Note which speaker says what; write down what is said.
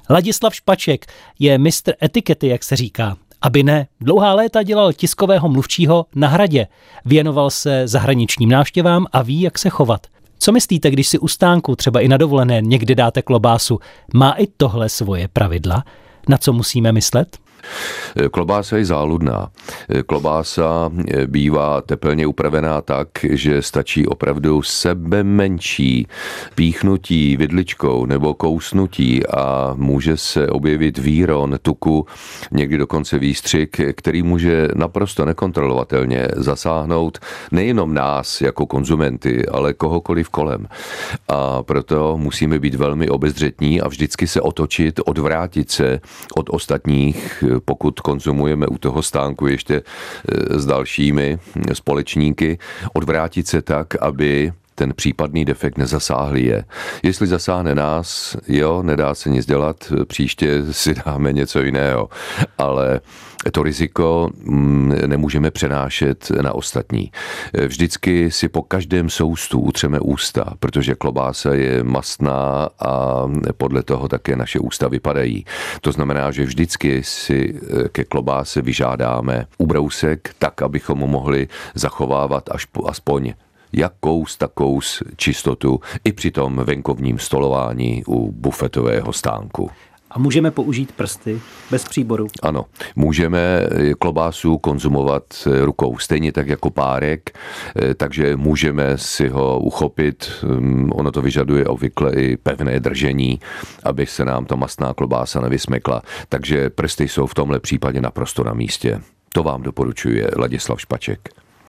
Speaker 1: Ladislav Špaček je mistr etikety, jak se říká. Aby ne, dlouhá léta dělal tiskového mluvčího na Hradě. Věnoval se zahraničním návštěvám a ví, jak se chovat. Co myslíte, když si u stánku, třeba i na dovolené, někdy dáte klobásu? Má i tohle svoje pravidla? Na co musíme myslet?
Speaker 2: Klobása je záludná. Klobása bývá tepelně upravená tak, že stačí opravdu sebemenší píchnutí vidličkou nebo kousnutí a může se objevit výron tuku, někdy dokonce výstřik, který může naprosto nekontrolovatelně zasáhnout nejenom nás jako konzumenty, ale kohokoliv kolem. A proto musíme být velmi obezřetní a vždycky se otočit, odvrátit se od ostatních, pokud konzumujeme u toho stánku ještě s dalšími společníky, odvrátit se tak, aby ten případný defekt nezasáhl je. Jestli zasáhne nás, jo, nedá se nic dělat, příště si dáme něco jiného, ale to riziko nemůžeme přenášet na ostatní. Vždycky si po každém soustu utřeme ústa, protože klobása je mastná a podle toho také naše ústa vypadají. To znamená, že vždycky si ke klobáse vyžádáme ubrousek tak, abychom mohli zachovávat aspoň jakous takous čistotu i při tom venkovním stolování u bufetového stánku.
Speaker 1: A můžeme použít prsty bez příboru?
Speaker 2: Ano, můžeme klobásu konzumovat rukou, stejně tak jako párek, takže můžeme si ho uchopit. Ono to vyžaduje obvykle i pevné držení, aby se nám ta mastná klobása nevysmekla. Takže prsty jsou v tomhle případě naprosto na místě. To vám doporučuje Ladislav Špaček.